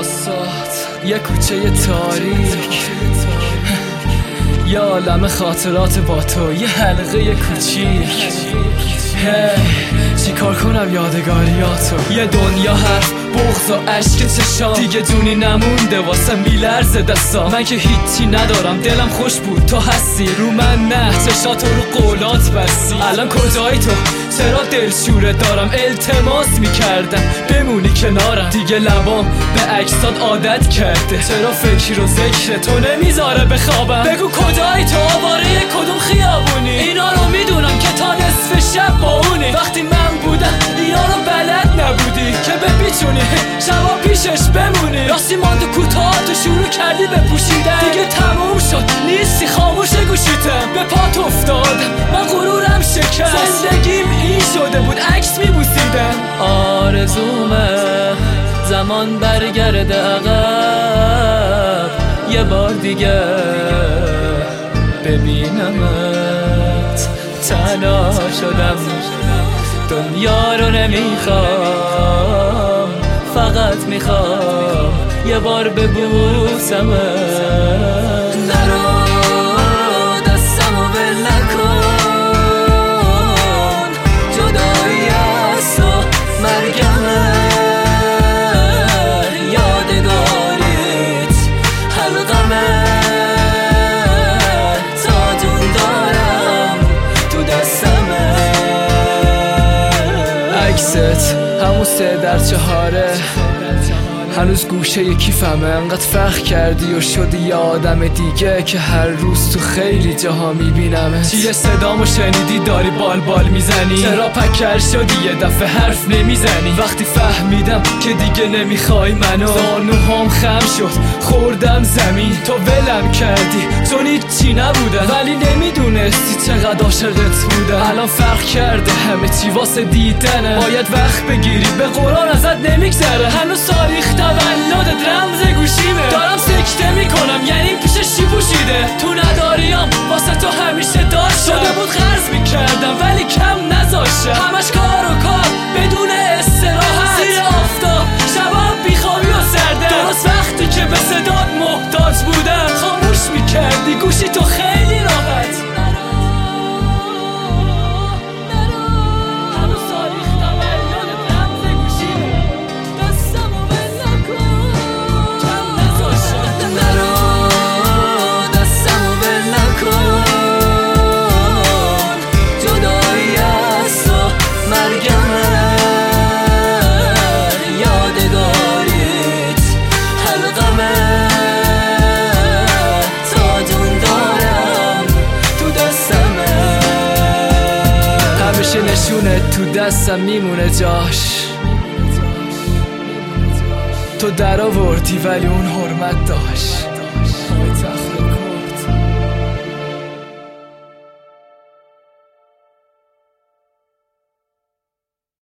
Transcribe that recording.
واسات یه کوچه تاریک، یه عالم خاطرات با تو، یه حلقه کوچیک. چی کار کنم یادگاریاتو؟ یه دنیا حرف، بغض و عشق چشام، دیگه دونی نمونده واسه میلرزه دستام. من که هیچی ندارم، دلم خوش بود تو هستی، رو من نه چشاتو رو قولات بستی. الان کجایی تو؟ چرا دلشوره دارم؟ التماس میکردم بمونی کنارم، دیگه لبام به عکسات عادت کرده. چرا فکر و ذکر تو نمیذاره بخوابم؟ بگو کجایی تو؟ آواره کدوم خیابونی؟ اینا رو میدونم که تا نصف شب با اونی. وقتی من بودم اینا رو بلد نبودی که بپیچونی شبا پیشش بمونی. راستی ماندو کوتاه تو شروع کردی به پوشیدن، دیگه تموم شد نیستی خاموش گوشیتم. به پات افتادم من غرورم شکست، زندگیم این شده بود عکس میبوسیدم. آرزومه زمان برگرده عقب، یه بار دیگه ببینمت. تنها شدم دنیا رو نمیخوام، فقط میخوام یه بار ببوسمت. نرو دستمو ول نکن، جدایی از تو مرگمه. یادگاریت حلقمه، تا جون دارم تو دستمه. عکست همون 3x4 هنوز گوشه کیفمه. انقدر فخر کردی و شدی یه آدم دیگه که هر روز تو خیلی جاها میبینمه. چیه صدامو شنیدی داری بال میزنی؟ چرا پکر شدی یه دفعه حرف نمیزنی؟ وقتی فهمیدم که دیگه نمیخوای منو، زانوهام خم شد خوردم زمین. تو ولم کردی چون هیچی نبودم، ولی نمیدونستی چقدر عاشقت بودم. الان فرق کرده همه چی واسه دیدنه، باید وقت بگیری به قرآن ازت نمیگذره. هنوز تاریخ تولدت رمز گوشیمه، دارم سکته میکنم یعنی پیشش چی پوشیده. تو نداریم واسه تو همیشه داشتم، شده بود قرض میکردم ولی کم نذاشتم. همش کار و کار بدون استراحت، زیر آفتاب شبا بیخوابی و سرده. درست وقتی که به صدات محتاج بودم خاموش میکردی گوشی تو خیلی راحت. نشونه تو دستم میمونه جاش، تو در آوردی ولی اون حرمت داشت.